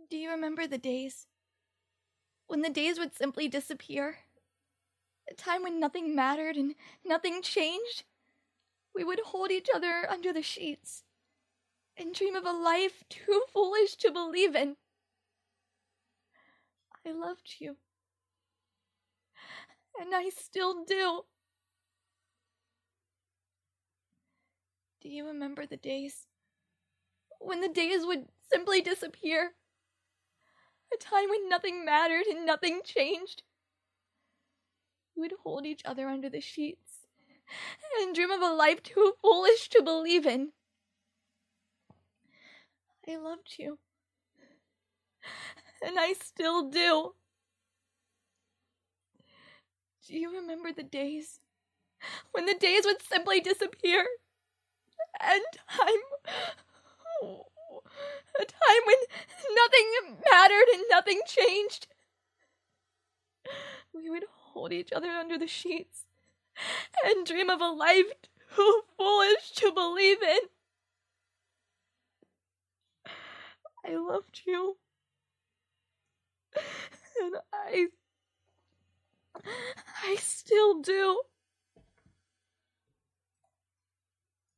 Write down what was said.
Do you remember the days when the days would simply disappear? A time when nothing mattered and nothing changed? We would hold each other under the sheets and dream of a life too foolish to believe in. I loved you. And I still do. Do you remember the days when the days would simply disappear? A time when nothing mattered and nothing changed? We would hold each other under the sheets and dream of a life too foolish to believe in. I loved you. And I still do. Do you remember the days when the days would simply disappear? And a time when nothing mattered and nothing changed? We would hold each other under the sheets and dream of a life too foolish to believe in. I loved you. And I still do.